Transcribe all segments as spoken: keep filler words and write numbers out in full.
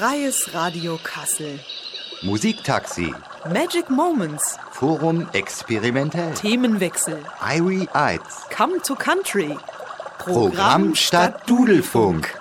Freies Radio Kassel. Musiktaxi. Magic Moments. Forum experimentell. Themenwechsel. Irie Eids. Come to Country. Programm statt Dudelfunk.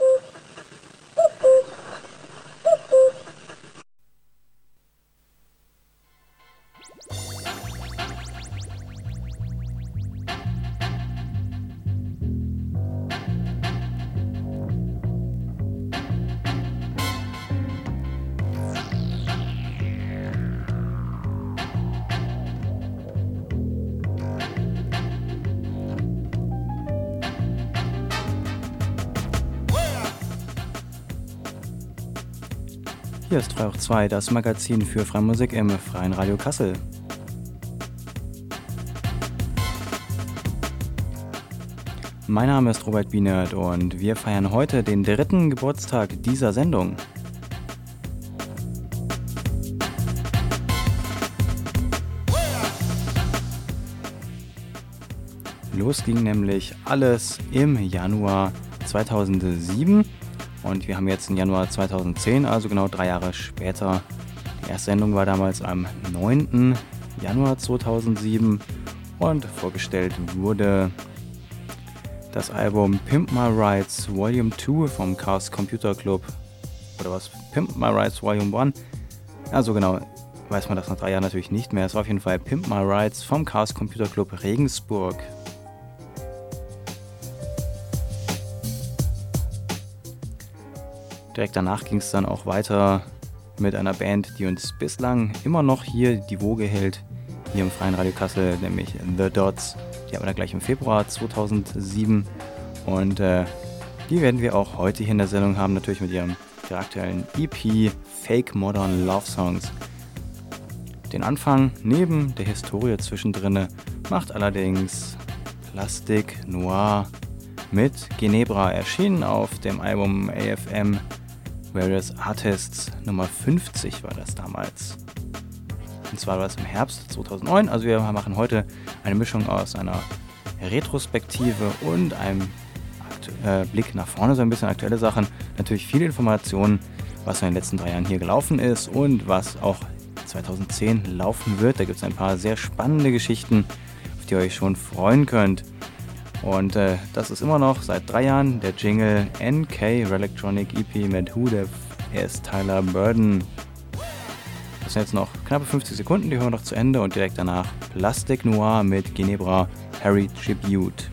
Hier ist drei hoch zwei, das Magazin für freie Musik im Freien Radio Kassel. Mein Name ist Robert Bienert und wir feiern heute den dritten Geburtstag dieser Sendung. Los ging nämlich alles im Januar zweitausendsieben. Und wir haben jetzt den Januar zweitausendzehn, also genau drei Jahre später. Die erste Sendung war damals am neunten Januar zweitausendsieben und vorgestellt wurde das Album Pimp My Rides Volume zwei vom Chaos Computer Club. Oder was? Pimp My Rides Volume eins? Ja, so genau weiß man das nach drei Jahren natürlich nicht mehr. Es war auf jeden Fall Pimp My Rides vom Chaos Computer Club Regensburg. Direkt danach ging es dann auch weiter mit einer Band, die uns bislang immer noch hier die Woge hält, hier im Freien Radio Kassel, nämlich The Dots. Die haben wir dann gleich im Februar zweitausendsieben und äh, die werden wir auch heute hier in der Sendung haben, natürlich mit ihrem der aktuellen E P Fake Modern Love Songs. Den Anfang neben der Historie zwischendrin macht allerdings Plastic Noir mit Ginebra, erschienen auf dem Album A F M Various Artists Nummer fünfzig war das damals. Und zwar war das im Herbst zweitausendneun. Also wir machen heute eine Mischung aus einer Retrospektive und einem Aktu- äh, Blick nach vorne, so ein bisschen aktuelle Sachen. Natürlich viele Informationen, was in den letzten drei Jahren hier gelaufen ist und was auch zweitausendzehn laufen wird. Da gibt es ein paar sehr spannende Geschichten, auf die ihr euch schon freuen könnt. Und äh, das ist immer noch seit drei Jahren der Jingle N K Relectronic E P mit Who the F is Tyler Burden. Das sind jetzt noch knappe fünfzig Sekunden, die hören wir noch zu Ende und direkt danach Plastic Noir mit Ginebra Harry Tribute.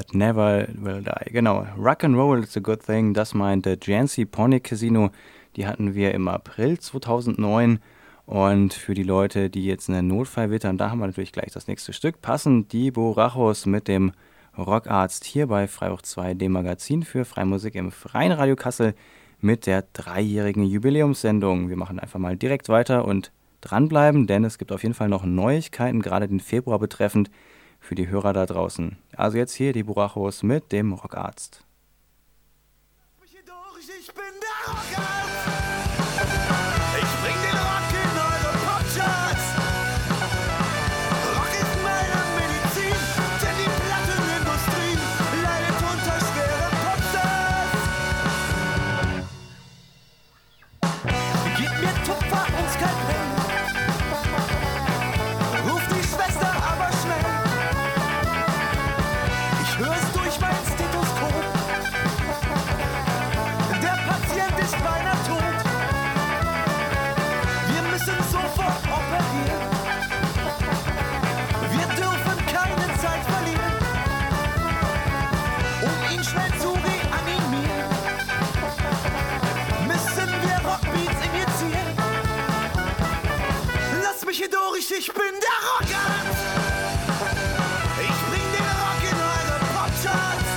But Never Will Die. Genau, Rock'n'Roll is a Good Thing, das meinte Jancy Pony Casino. Die hatten wir im April zweitausendneun. Und für die Leute, die jetzt einen Notfall wittern, da haben wir natürlich gleich das nächste Stück. Passend die Borachos mit dem Rockarzt hier bei Freiburg zwei, dem Magazin für Freimusik im Freien Radio Kassel mit der dreijährigen Jubiläumssendung. Wir machen einfach mal direkt weiter und dranbleiben, denn es gibt auf jeden Fall noch Neuigkeiten, gerade den Februar betreffend, für die Hörer da draußen. Also jetzt hier die Borachos mit dem Rockarzt. Ich bin der Rockarzt. Ich bring den Rock in eure Popcharts. Rock ist meine Medizin, denn die Plattenindustrie leidet unter schweren Popstars. Gib mir Tupfer und Skalpell. Ruf die Schwester aber schnell. Ich höre es durch mein Stethoskop. Der Patient ist beinahe tot. Wir müssen sofort operieren. Wir dürfen keine Zeit verlieren, um ihn schnell zu reanimieren. Müssen wir Rockbeats injizieren. Lass mich hier durch, ich bin der Rockarzt. Ich bring den Rock in eure Popcharts.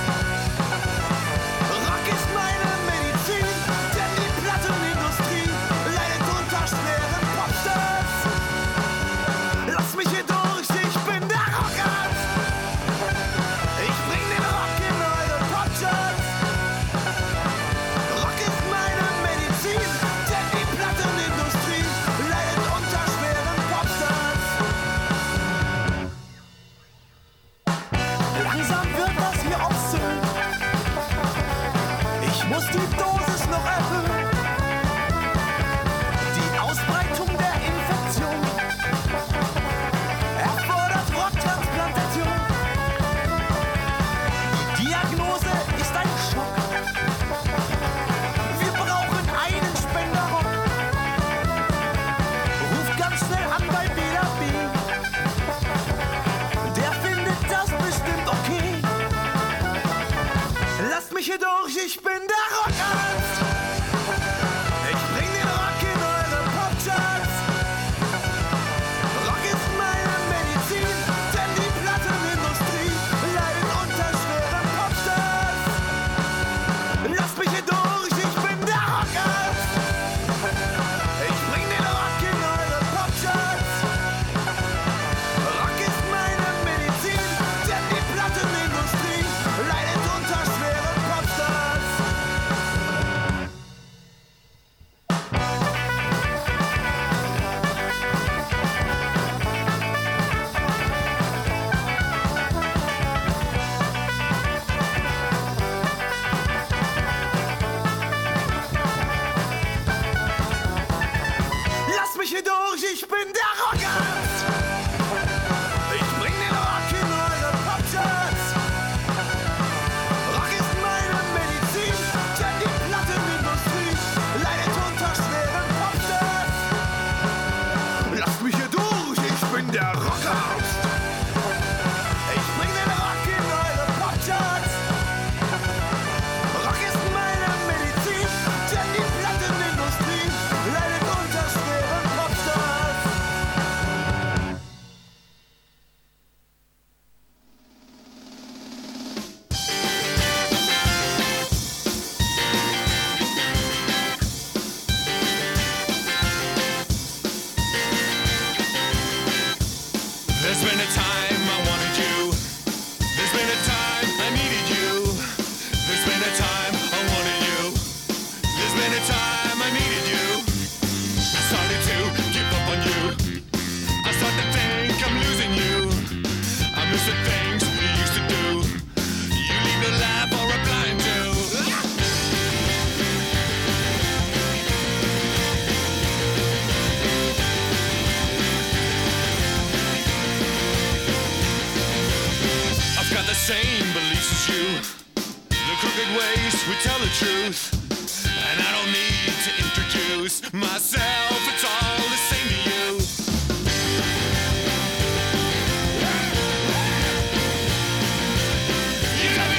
Rock ist meine Medizin, denn die Plattenindustrie leidet unter schweren Popstars. Lass mich hier durch, ich bin der Rockarzt. Ich bring den Rock in eure Popcharts. Rock ist meine Medizin, denn die Plattenindustrie leidet unter schweren Popstars. Langsam wird das hier obszön. Ich muss die Dosis noch erhöhen. Die Ausbreitung der Infektion erfordert Rocktransplantation. Die Diagnose ist ein Schock. Wir brauchen einen Spenderrock. Ruf ganz schnell an bei B D B. Der findet das bestimmt okay. Lasst mich hier durch, ich bin der Rockarzt. Ich bring den Rock in eure Popcharts. Rock ist meine Medizin, denn die Plattenindustrie leidet unter schweren Popstars. Lasst mich hier durch, ich bin der Rockarzt. Ich bring den Rock in eure Popcharts. Rock ist meine Medizin, denn die Plattenindustrie leidet unter schweren Popstars. Lass mich hier durch, ich bin der Rockarzt. Ich bring den Rock in eure Popcharts. Rock ist meine Medizin, denn die Plattenindustrie leidet unter schweren Popstars. Lasst mich hier durch, ich bin der Rockarzt. Ich bring den Rock in eure Popcharts. Rock ist meine Medizin, denn die Plattenindustrie leidet unter schweren Popstars. There's been a time I wanted you. There's been a time I needed you. There's been a time I wanted you. There's been a time I needed you. I started to give up on you. I started to think I'm losing you. I miss the things we used to do. You leave a laugh or a blind to. I've got the same beliefs as you. The crooked ways we tell the truth. And I don't need to introduce myself, it's all the same to you. You got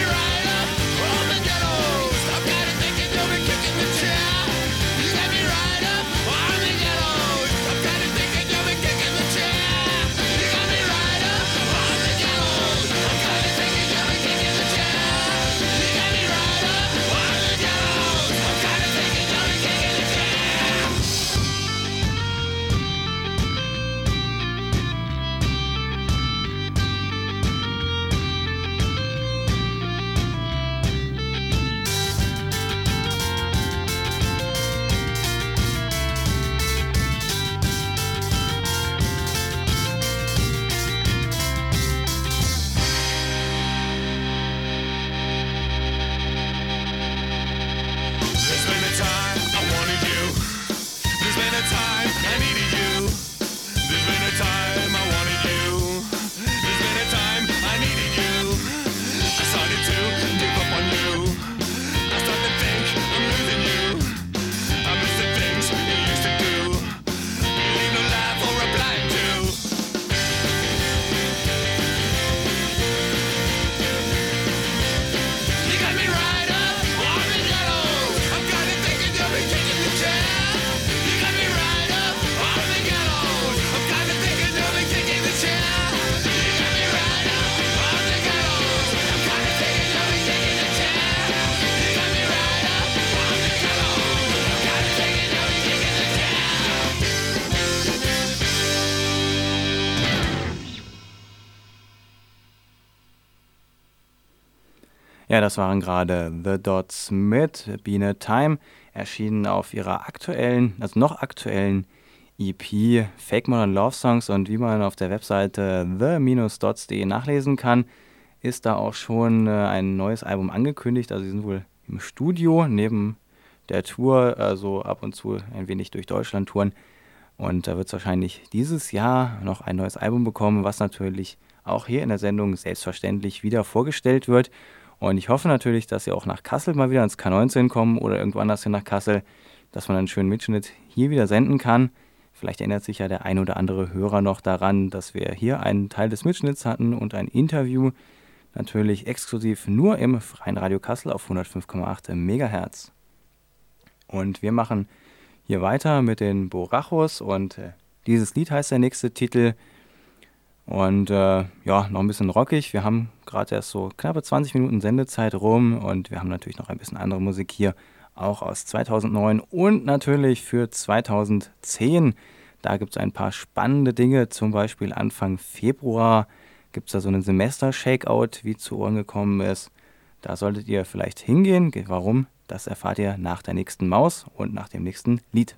Ja, das waren gerade The Dots mit Been a Time, erschienen auf ihrer aktuellen, also noch aktuellen E P Fake Modern Love Songs, und wie man auf der Webseite the Dots punkt de nachlesen kann, ist da auch schon äh, ein neues Album angekündigt. Also sie sind wohl im Studio neben der Tour, also ab und zu ein wenig durch Deutschland touren, und da wird es wahrscheinlich dieses Jahr noch ein neues Album bekommen, was natürlich auch hier in der Sendung selbstverständlich wieder vorgestellt wird. Und ich hoffe natürlich, dass sie auch nach Kassel mal wieder ins K neunzehn kommen oder irgendwo anders hin nach Kassel, dass man einen schönen Mitschnitt hier wieder senden kann. Vielleicht erinnert sich ja der ein oder andere Hörer noch daran, dass wir hier einen Teil des Mitschnitts hatten und ein Interview, natürlich exklusiv nur im Freien Radio Kassel auf hundertfünf Komma acht Megahertz. Und wir machen hier weiter mit den Borachos, und äh, dieses Lied heißt der nächste Titel. Und äh, ja, noch ein bisschen rockig. Wir haben gerade erst so knappe zwanzig Minuten Sendezeit rum, und wir haben natürlich noch ein bisschen andere Musik hier, auch aus zweitausendneun und natürlich für zweitausendzehn. Da gibt es ein paar spannende Dinge, zum Beispiel Anfang Februar gibt es da so einen Semester-Shakeout, wie zu Ohren gekommen ist. Da solltet ihr vielleicht hingehen. Warum? Das erfahrt ihr nach der nächsten Maus und nach dem nächsten Lied.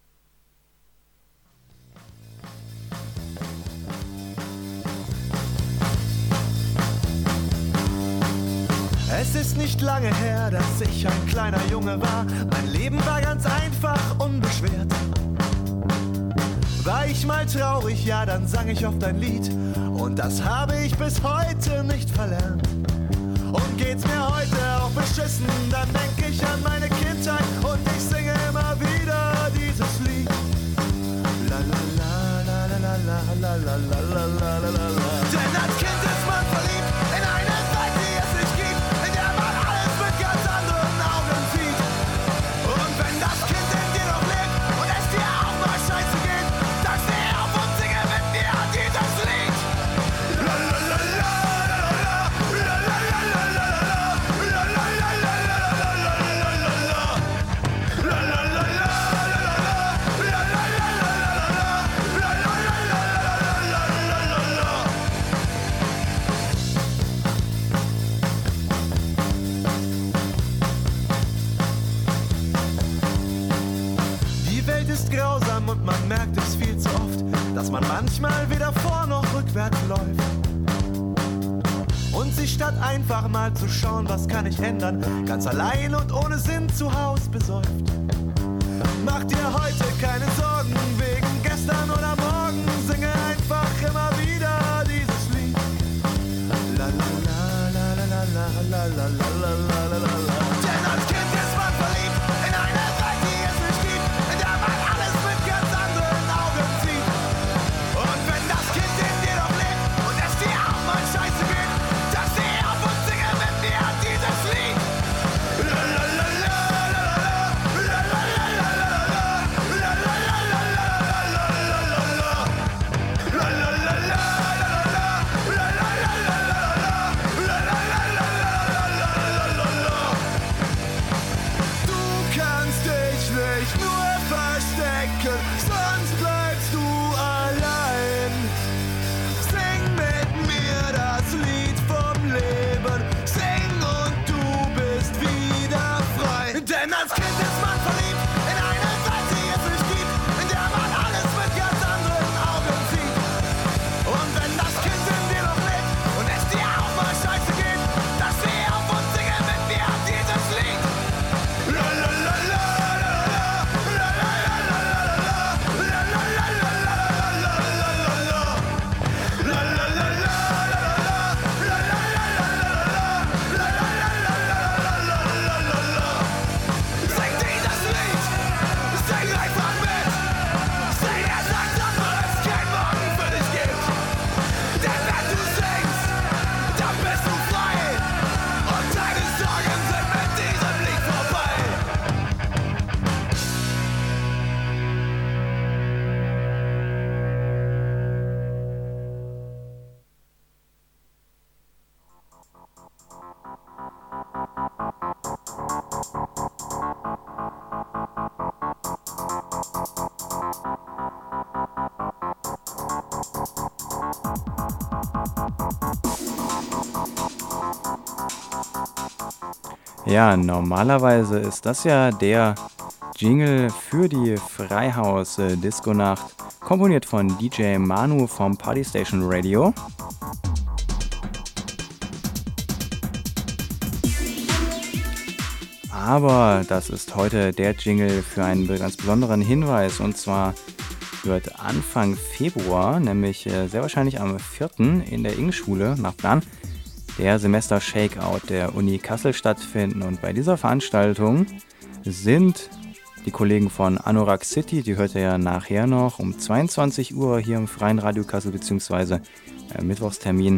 Es ist nicht lange her, dass ich ein kleiner Junge war. Mein Leben war ganz einfach, unbeschwert. War ich mal traurig, ja, dann sang ich oft ein Lied. Und das habe ich bis heute nicht verlernt. Und geht's mir heute auch beschissen, dann denk ich an meine Kindheit und ich singe immer wieder dieses Lied. La la la la la la la la la la la la. Denn als Kind ist man verliebt in eine Welt, die es nicht gibt, in der man alles mit ganz anderen Augen sieht. Und wenn das Kind in dir noch lebt und es dir auch mal scheiße geht, dann steh auf und singe mit mir dieses Lied. La la la la la la la la la la la la la la la. Grausam und man merkt es viel zu oft, dass man manchmal weder vor noch rückwärts läuft. Und sich statt einfach mal zu schauen, was kann ich ändern, ganz allein und ohne Sinn zu Haus besäuft. Mach dir heute keine Sorgen wegen gestern oder morgen, singe einfach immer wieder dieses Lied. La la la la la la la la la la la la. Denn als Kind ist man verliebt in eine Welt, die es nicht gibt, in der man alles mit ganz anderen Augen sieht. Und wenn das Kind in dir noch lebt und es dir auch mal scheiße geht, dann steh auf und singe mit mir dieses Lied. La la la la la la la la la la la sonst bleibst du allein. Sing mit mir das Lied vom Leben, sing und du bist wieder frei. Denn als Kind ist man verliebt in eine Welt, die es nicht gibt, in der man alles mit ganz anderen Augen sieht. Und wenn das Kind in dir noch lebt und es dir auch mal scheiße geht, dann steh auf und singe mit mir dieses Lied. La la la la la la la la la la la. Ja, normalerweise ist das ja der Jingle für die Freihaus-Disco-Nacht, komponiert von D J Manu vom Party Station Radio. Aber das ist heute der Jingle für einen ganz besonderen Hinweis, und zwar wird Anfang Februar, nämlich sehr wahrscheinlich am vierten in der Ing-Schule nach Bern, der Semester-Shakeout der Uni Kassel stattfinden. Und bei dieser Veranstaltung sind die Kollegen von Anorak City, die hört ihr ja nachher noch um zweiundzwanzig Uhr hier im Freien Radio Kassel, beziehungsweise äh, Mittwochstermin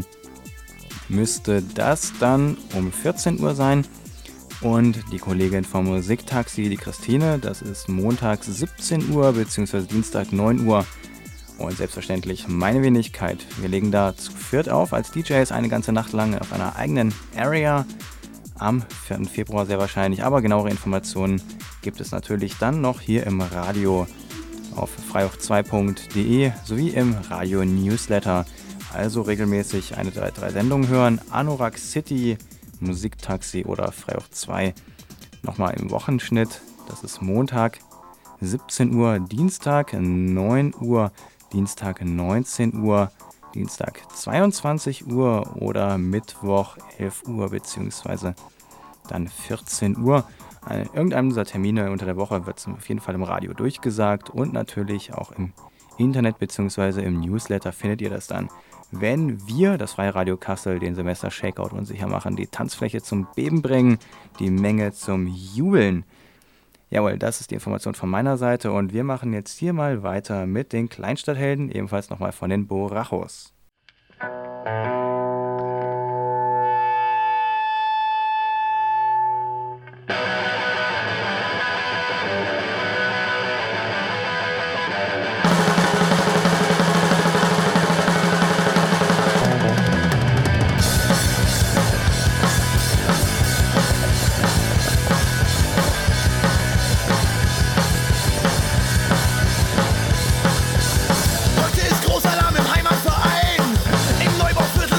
müsste das dann um vierzehn Uhr sein. Und die Kollegin vom Musiktaxi, die Christine, das ist montags siebzehn Uhr, beziehungsweise Dienstag neun Uhr. Und selbstverständlich meine Wenigkeit. Wir legen da zu viert auf als D Js eine ganze Nacht lang auf einer eigenen Area. Am vierten Februar sehr wahrscheinlich, aber genauere Informationen gibt es natürlich dann noch hier im Radio auf freihoch zwei punkt de sowie im Radio-Newsletter. Also regelmäßig eine der drei Sendungen hören. Anorak City, Musiktaxi oder Freihoch zwei. Nochmal im Wochenschnitt, das ist Montag siebzehn Uhr, Dienstag neun Uhr, Dienstag neunzehn Uhr, Dienstag zweiundzwanzig Uhr oder Mittwoch elf Uhr beziehungsweise dann vierzehn Uhr. An irgendeinem dieser Termine unter der Woche wird es auf jeden Fall im Radio durchgesagt und natürlich auch im Internet beziehungsweise im Newsletter findet ihr das dann, wenn wir, das Freie Radio Kassel, den Semester Shakeout unsicher machen, die Tanzfläche zum Beben bringen, die Menge zum Jubeln. Jawohl, das ist die Information von meiner Seite und wir machen jetzt hier mal weiter mit den Kleinstadthelden, ebenfalls nochmal von den Borachos. Heute ist Großalarm im Heimatverein. Im Neubauviertel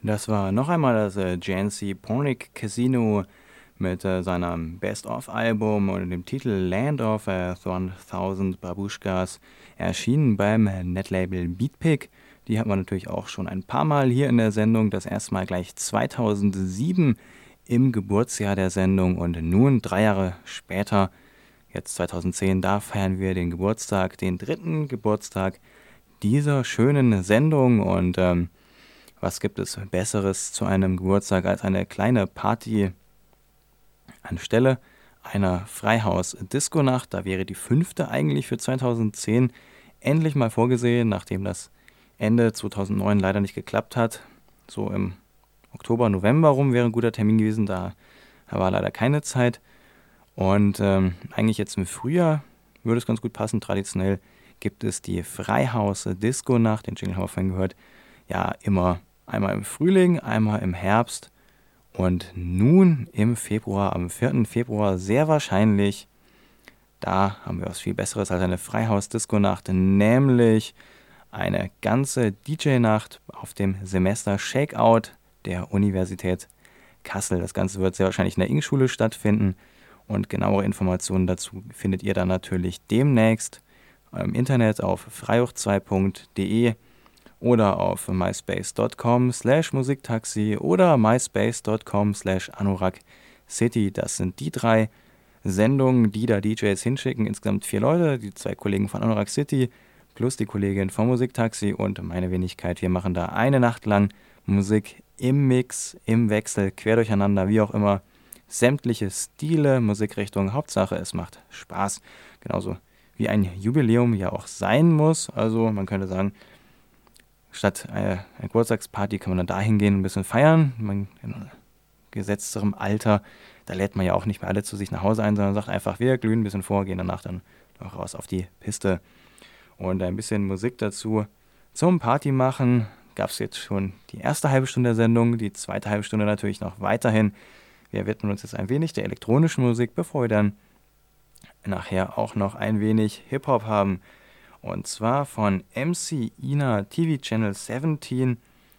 Das war noch einmal das äh, Jancy Pornic Casino mit äh, seinem Best-of-Album und dem Titel Land of äh, Thousand Babushkas, erschienen beim Netlabel Beatpik. Die hat man natürlich auch schon ein paar Mal hier in der Sendung, das erste Mal gleich zweitausendsieben im Geburtsjahr der Sendung und nun drei Jahre später, jetzt zweitausendzehn, da feiern wir den Geburtstag, den dritten Geburtstag dieser schönen Sendung. Und ähm, was gibt es Besseres zu einem Geburtstag als eine kleine Party anstelle einer Freihaus-Disco-Nacht? Da wäre die fünfte eigentlich für zweitausendzehn endlich mal vorgesehen, nachdem das Ende zweitausendneun leider nicht geklappt hat. So im Oktober, November rum wäre ein guter Termin gewesen, da war leider keine Zeit. Und ähm, eigentlich jetzt im Frühjahr würde es ganz gut passen. Traditionell gibt es die Freihaus-Disco-Nacht, den Jingle haben wir vorhin gehört, ja immer einmal im Frühling, einmal im Herbst und nun im Februar, am vierten Februar sehr wahrscheinlich, da haben wir was viel Besseres als eine Freihaus-Disco-Nacht, nämlich eine ganze D J-Nacht auf dem Semester Shakeout der Universität Kassel. Das Ganze wird sehr wahrscheinlich in der Ing-Schule stattfinden und genauere Informationen dazu findet ihr dann natürlich demnächst im Internet auf freihoch zwei punkt de oder auf myspace.com slash musiktaxi oder myspace.com slash anorak city. Das sind die drei Sendungen, die da D Js hinschicken. Insgesamt vier Leute, die zwei Kollegen von Anorak City plus die Kollegin vom Musiktaxi und meine Wenigkeit. Wir machen da eine Nacht lang Musik im Mix, im Wechsel, quer durcheinander, wie auch immer. Sämtliche Stile, Musikrichtungen, Hauptsache es macht Spaß. Genauso wie ein Jubiläum ja auch sein muss. Also man könnte sagen, statt einer Geburtstagsparty kann man dann dahin gehen, ein bisschen feiern. Man, in gesetzterem Alter, da lädt man ja auch nicht mehr alle zu sich nach Hause ein, sondern sagt einfach, wir glühen ein bisschen vor, gehen danach dann noch raus auf die Piste. Und ein bisschen Musik dazu zum Party machen. Gab es jetzt schon die erste halbe Stunde der Sendung, die zweite halbe Stunde natürlich noch weiterhin. Wir widmen uns jetzt ein wenig der elektronischen Musik, bevor wir dann nachher auch noch ein wenig Hip-Hop haben. Und zwar von M C Ina T V Channel siebzehn.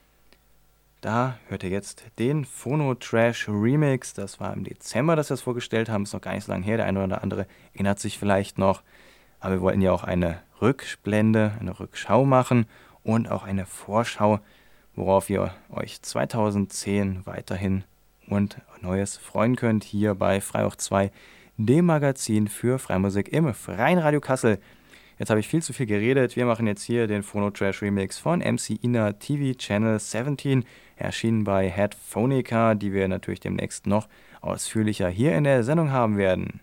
Da hört ihr jetzt den Phono Trash Remix. Das war im Dezember, dass wir das vorgestellt haben. Ist noch gar nicht so lange her. Der eine oder andere erinnert sich vielleicht noch. Aber wir wollten ja auch eine Rückblende, eine Rückschau machen und auch eine Vorschau, worauf ihr euch zweitausendzehn weiterhin und Neues freuen könnt, hier bei Freihoch zwei, dem Magazin für Freimusik im Freien Radio Kassel. Jetzt habe ich viel zu viel geredet. Wir machen jetzt hier den Phono Trash Remix von M C Ina T V Channel siebzehn, erschienen bei Headphonica, die wir natürlich demnächst noch ausführlicher hier in der Sendung haben werden.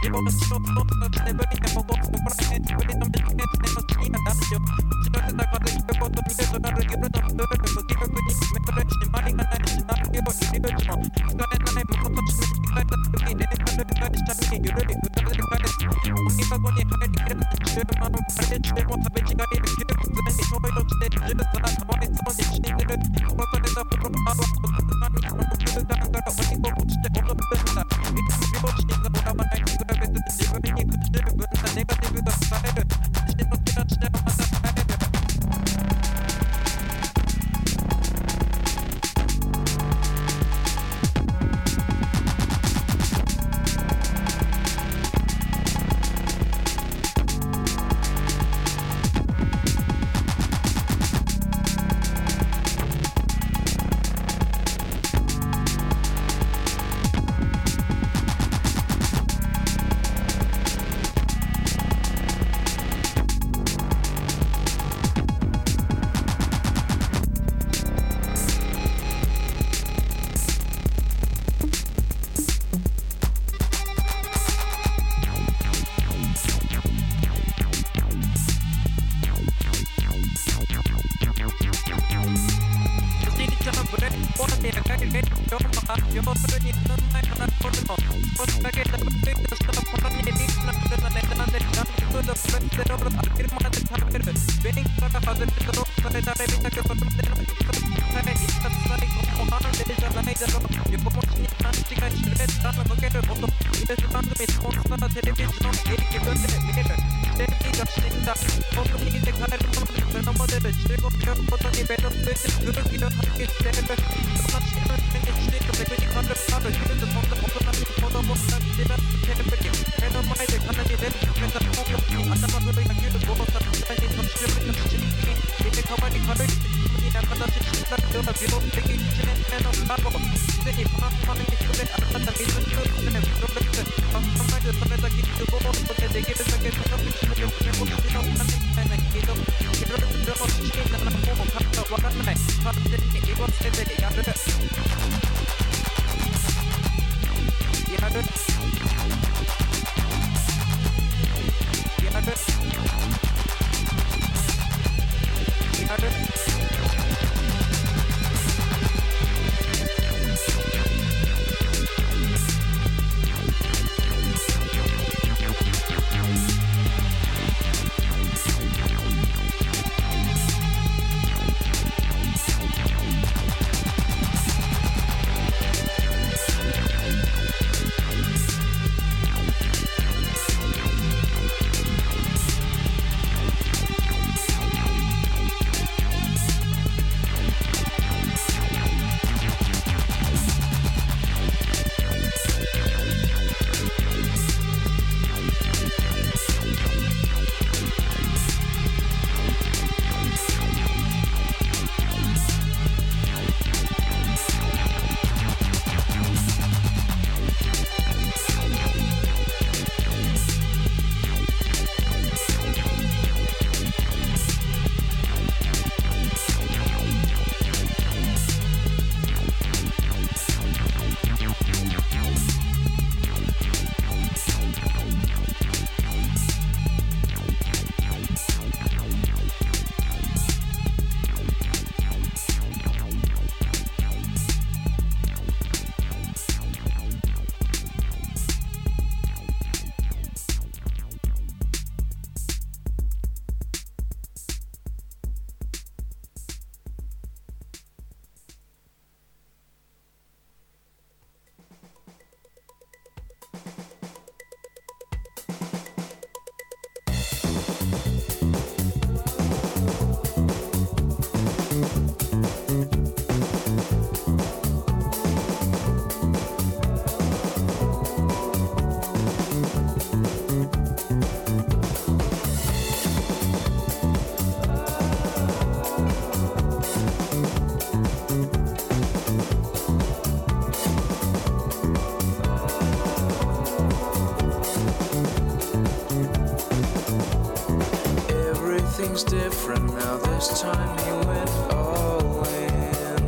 Everything's different now, this time he went all in.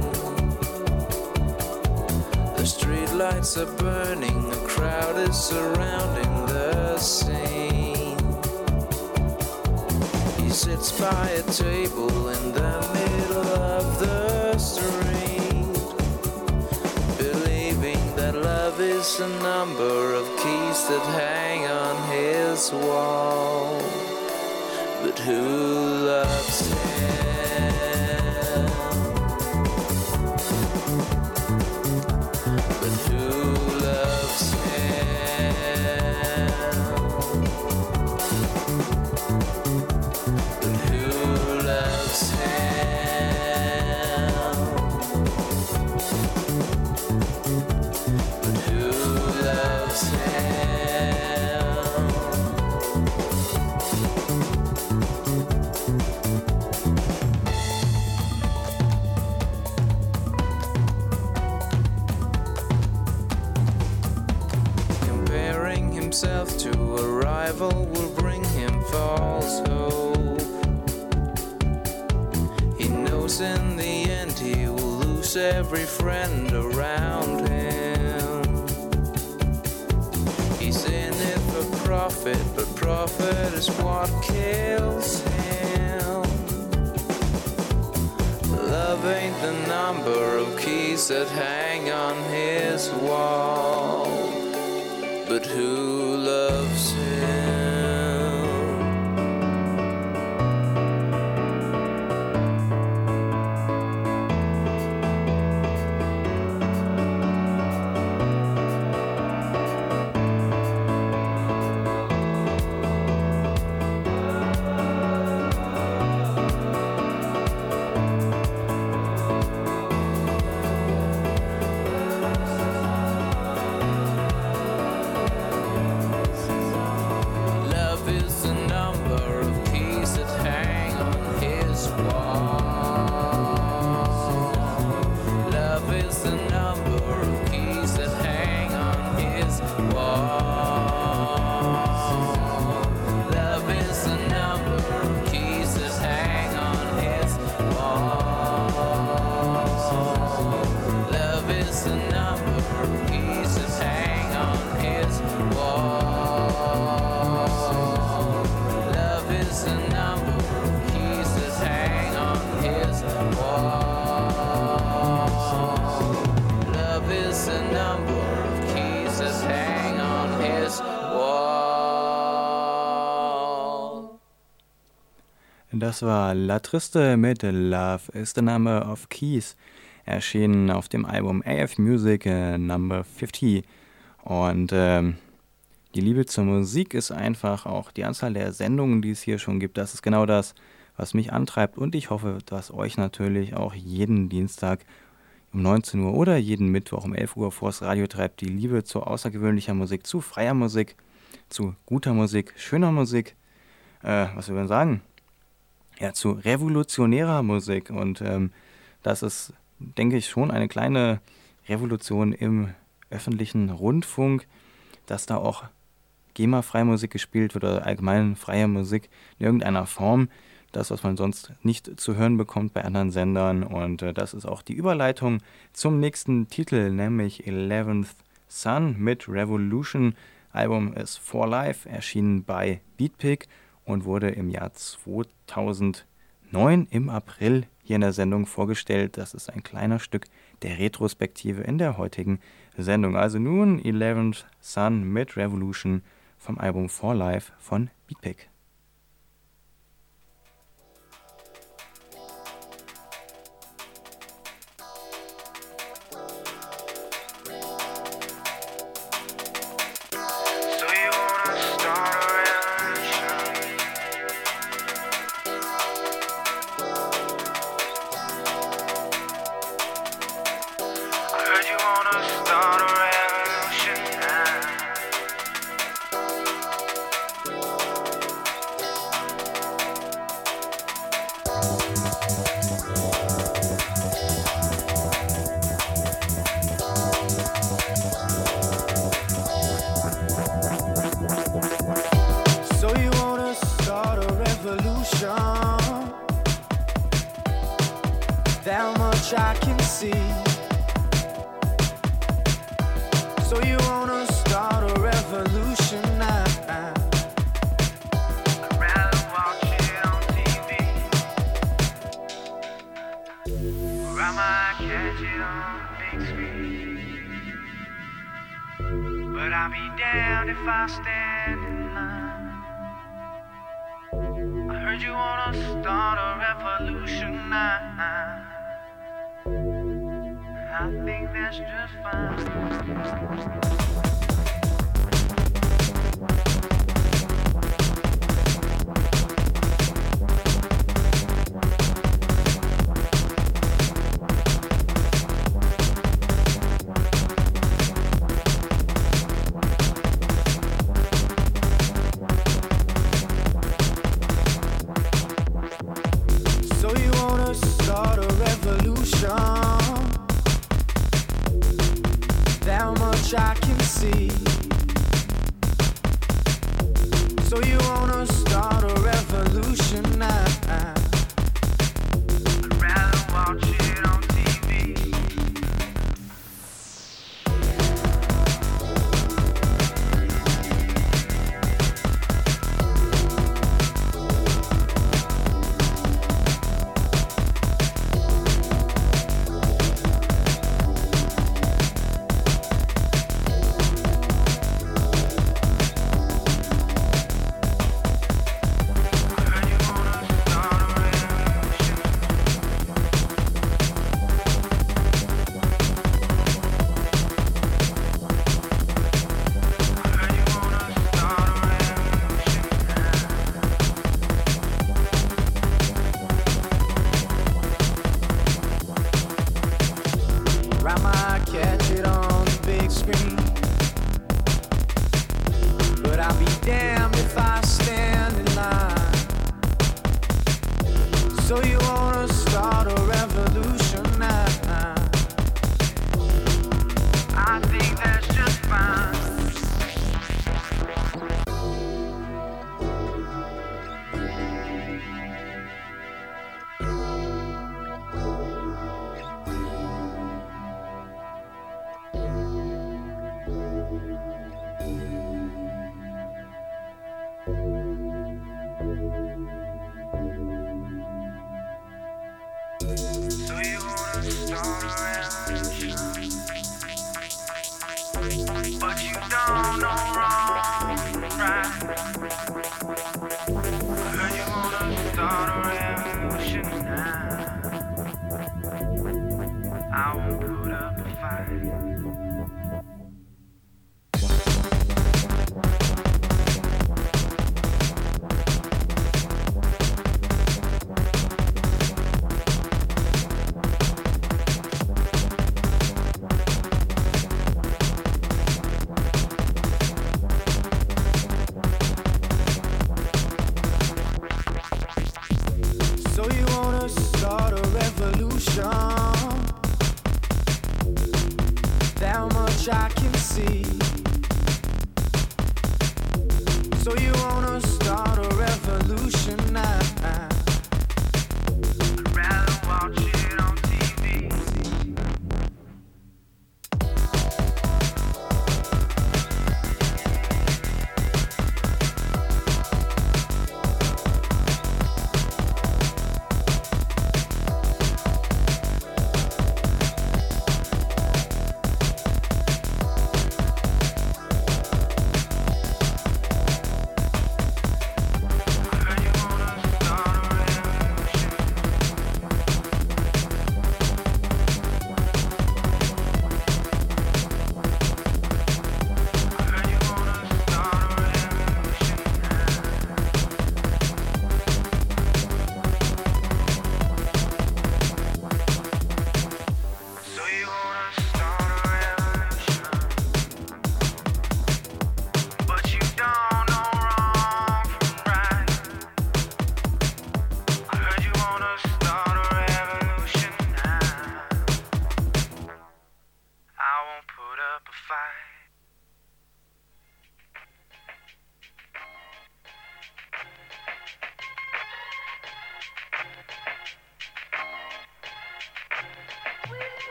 The street lights are burning, the crowd is surrounding the ever seen. He sits by a table in the middle of the street, believing that love is a number of keys that hang on his wall. But who loves him? But who loves him? But who loves him? But who loves him? Comparing himself to a rival will bring him false hope. He knows in the end he will lose every friend around him. He's in it for profit, but profit is what kills him. Love ain't the number of keys that hang on his wall. But who loves him? Love is the number of keys that hang on his wall. Love is the number of keys that hang on his wall. Love is the number of keys that hang on his wall. Love is the number of keys that hang on his wall. Love is the number of keys that hang on his wall. Love is the number of keys that hang on his wall. Das war La Triste mit Love is the Number of Keys, erschienen auf dem Album A F Music äh, Number fünfzig. Und ähm, die Liebe zur Musik ist einfach auch die Anzahl der Sendungen, die es hier schon gibt. Das ist genau das, was mich antreibt. Und ich hoffe, dass euch natürlich auch jeden Dienstag um neunzehn Uhr oder jeden Mittwoch um elf Uhr vors Radio treibt. Die Liebe zu außergewöhnlicher Musik, zu freier Musik, zu guter Musik, schöner Musik. Äh, was will man sagen? Ja, zu revolutionärer Musik. Und ähm, das ist, denke ich, schon eine kleine Revolution im öffentlichen Rundfunk, dass da auch GEMA-freie Musik gespielt wird oder allgemein freie Musik in irgendeiner Form. Das, was man sonst nicht zu hören bekommt bei anderen Sendern. Und äh, das ist auch die Überleitung zum nächsten Titel, nämlich eleventh Sun mit Revolution. Album ist For Life, erschienen bei Beatpik und wurde im Jahr zweitausendneun im April hier in der Sendung vorgestellt. Das ist ein kleiner Stück der Retrospektive in der heutigen Sendung. Also nun eleventh Sun mit Revolution vom Album For Life von Beatpik. That much I can see. So you wanna start a revolution now? it on the big screen. But I'll be damned if I stand in line. I heard you wanna start a revolution now. I think that's just fine. I can see. So you wanna start a revolution now? I'd rather watch it on T V.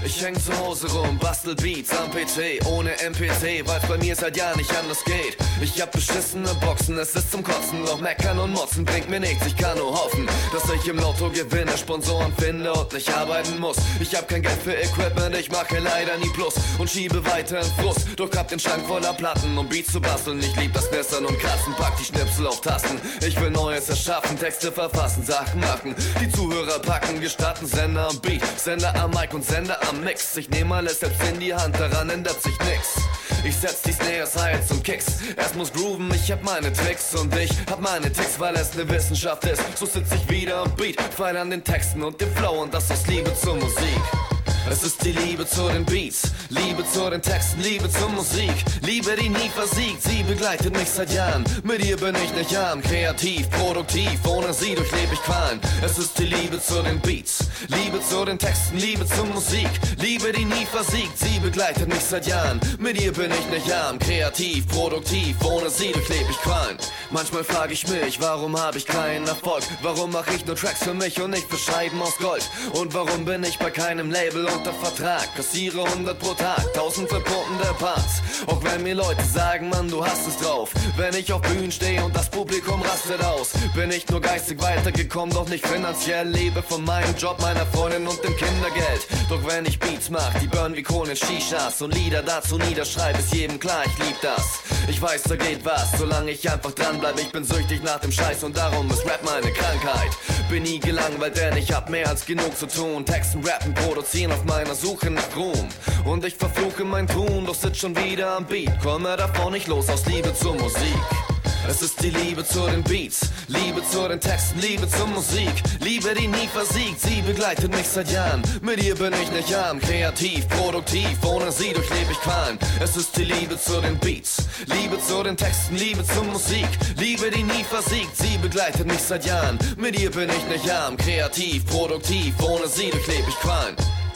Ich häng zu Hause rum, bastel Beats am P C, ohne M P C, weil's bei mir seit Jahren nicht anders geht. Ich hab beschissene Boxen, es ist zum Kotzen, doch meckern und motzen bringt mir nichts. Ich kann nur hoffen, dass ich im Lotto gewinne, Sponsoren finde und nicht arbeiten muss. Ich hab kein Geld für Equipment, ich mache leider nie Plus und schiebe weiter in Frust. Doch hab den Schrank voller Platten, um Beats zu basteln. Ich lieb das Messern und Kratzen, pack die Schnipsel auf Tasten. Ich will Neues erschaffen, Texte verfassen, Sachen machen, die Zuhörer packen, gestatten. Sender am Beat, Sender am Mic und Sender am Mix. Ich nehm alles selbst in die Hand, daran ändert sich nix. Ich setz die Snares, Hi-Hats und Kicks. Erst muss grooven, ich hab meine Tricks und ich hab meine Ticks, weil es ne Wissenschaft ist. So sitz ich wieder am Beat, fein an den Texten und dem Flow und das aus Liebe zur Musik. Es ist die Liebe zu den Beats, Liebe zu den Texten, Liebe zur Musik, Liebe, die nie versiegt, sie begleitet mich seit Jahren. Mit ihr bin ich nicht arm, kreativ, produktiv, ohne sie durchleb ich Qualen. Es ist die Liebe zu den Beats, Liebe zu den Texten, Liebe zur Musik, Liebe, die nie versiegt, sie begleitet mich seit Jahren. Mit ihr bin ich nicht arm, kreativ, produktiv, ohne sie durchleb ich Qualen. Manchmal frage ich mich, warum habe ich keinen Erfolg? Warum mache ich nur Tracks für mich und nicht für Scheiben aus Gold? Und warum bin ich bei keinem Label unter Vertrag? Kassiere hundert pro Tag, tausend verpumpende Parts. Auch wenn mir Leute sagen, Mann, du hast es drauf. Wenn ich auf Bühnen stehe und das Publikum rastet aus, bin ich nur geistig weitergekommen, doch nicht finanziell. Lebe von meinem Job, meiner Freundin und dem Kindergeld. Doch wenn ich Beats mach, die burn wie Kohlen in Shishas und Lieder dazu niederschreibe, ist jedem klar, ich lieb das. Ich weiß, da geht was, solange ich einfach dran bleib. Ich bin süchtig nach dem Scheiß und darum ist Rap meine Krankheit. Bin nie gelangweilt, denn ich hab mehr als genug zu tun. Texten, rappen, produzieren auf meiner Suche nach Ruhm. Und ich verfluche mein Tun, doch sitz schon wieder am Beat. Komme davon nicht los aus Liebe zur Musik. Es ist die Liebe zu den Beats, Liebe zu den Texten, Liebe zur Musik, Liebe, die nie versiegt, sie begleitet mich seit Jahren. Mit ihr bin ich nicht arm, kreativ, produktiv, ohne sie durchleb ich Qualen. Es ist die Liebe zu den Beats, Liebe zu den Texten, Liebe zur Musik, Liebe, die nie versiegt, sie begleitet mich seit Jahren. Mit ihr bin ich nicht arm, kreativ, produktiv, ohne sie durchleb ich Qualen.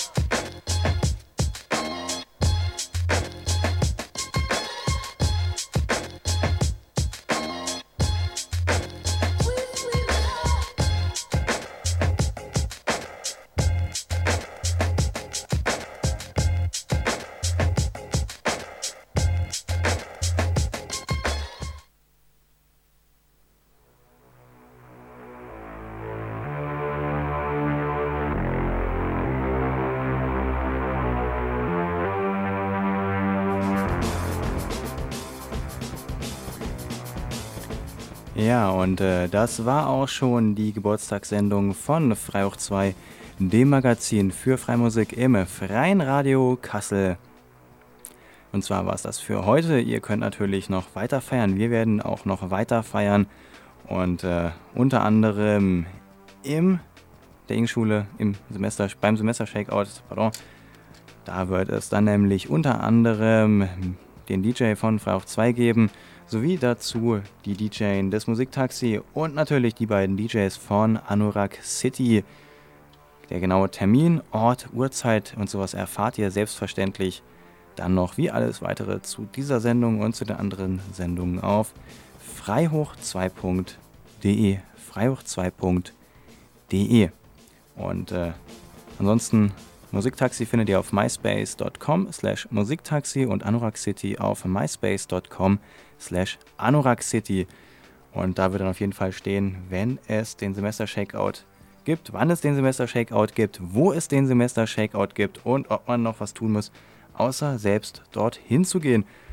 Ja, und äh, das war auch schon die Geburtstagssendung von Freihoch zwei, dem Magazin für Freimusik im Freien Radio Kassel. Und zwar war es das für heute. Ihr könnt natürlich noch weiter feiern. Wir werden auch noch weiter feiern. Und äh, unter anderem im der Ing-Schule, im Semester, beim Semester-Shakeout, pardon, da wird es dann nämlich unter anderem den D J von Freihoch zwei geben, sowie dazu die D J des Musiktaxi und natürlich die beiden D Js von Anorak City. Der genaue Termin, Ort, Uhrzeit und sowas erfahrt ihr selbstverständlich dann noch wie alles weitere zu dieser Sendung und zu den anderen Sendungen auf freihoch zwei punkt de. freihoch zwei punkt de. Und äh, ansonsten Musiktaxi findet ihr auf myspace.com slash musiktaxi und Anorak City auf myspace.com slash Anorak City. Und da wird dann auf jeden Fall stehen, wenn es den Semester-Shakeout gibt, wann es den Semester-Shakeout gibt, wo es den Semester-Shakeout gibt und ob man noch was tun muss, außer selbst dorthin zu gehen.